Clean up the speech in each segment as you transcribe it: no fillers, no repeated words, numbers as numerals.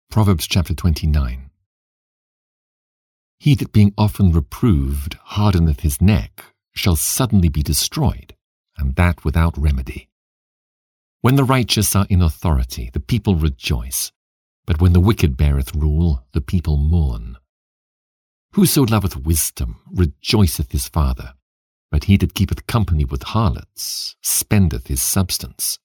Proverbs chapter 29. He that being often reproved hardeneth his neck shall suddenly be destroyed, and that without remedy. When the righteous are in authority, the people rejoice, but when the wicked beareth rule, the people mourn. Whoso loveth wisdom rejoiceth his father, but he that keepeth company with harlots spendeth his substance.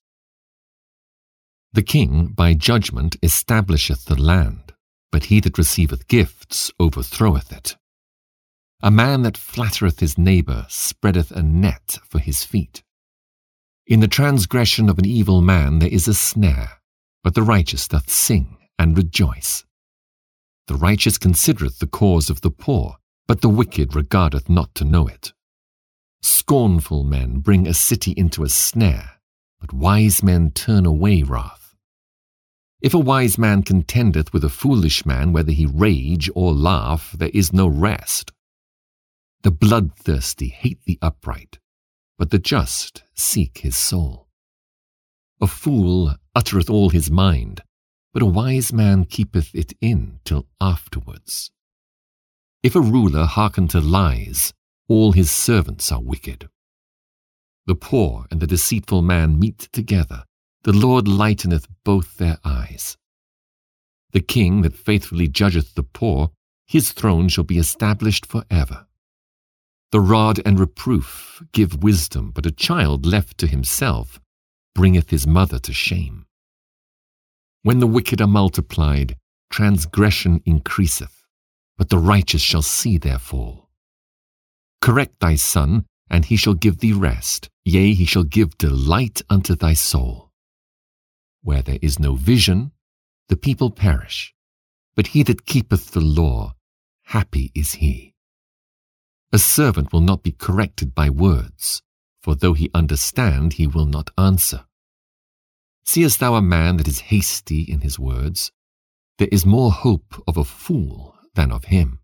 The king by judgment establisheth the land, but he that receiveth gifts overthroweth it. A man that flattereth his neighbour spreadeth a net for his feet. In the transgression of an evil man there is a snare, but the righteous doth sing and rejoice. The righteous considereth the cause of the poor, but the wicked regardeth not to know it. Scornful men bring a city into a snare, but wise men turn away wrath. If a wise man contendeth with a foolish man, whether he rage or laugh, there is no rest. The bloodthirsty hate the upright, but the just seek his soul. A fool uttereth all his mind, but a wise man keepeth it in till afterwards. If a ruler hearken to lies, all his servants are wicked. The poor and the deceitful man meet together. The Lord lighteneth both their eyes. The king that faithfully judgeth the poor, his throne shall be established for ever. The rod and reproof give wisdom, but a child left to himself bringeth his mother to shame. When the wicked are multiplied, transgression increaseth, but the righteous shall see their fall. Correct thy son, and he shall give thee rest, yea, he shall give delight unto thy soul. Where there is no vision, the people perish, but he that keepeth the law, happy is he. A servant will not be corrected by words, for though he understand, he will not answer. Seest thou a man that is hasty in his words? There is more hope of a fool than of him.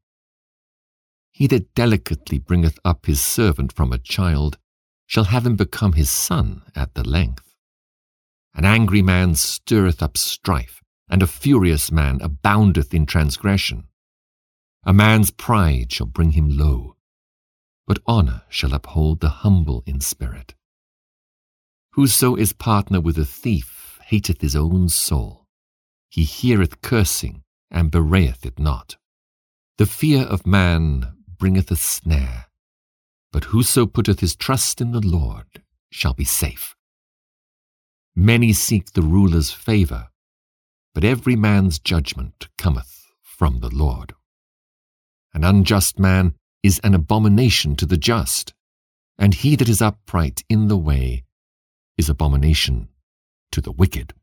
He that delicately bringeth up his servant from a child shall have him become his son at the length. An angry man stirreth up strife, and a furious man aboundeth in transgression. A man's pride shall bring him low, but honour shall uphold the humble in spirit. Whoso is partner with a thief hateth his own soul. He heareth cursing, and bewrayeth it not. The fear of man bringeth a snare, but whoso putteth his trust in the Lord shall be safe. Many seek the ruler's favour, but every man's judgment cometh from the Lord. An unjust man is an abomination to the just, and he that is upright in the way is abomination to the wicked.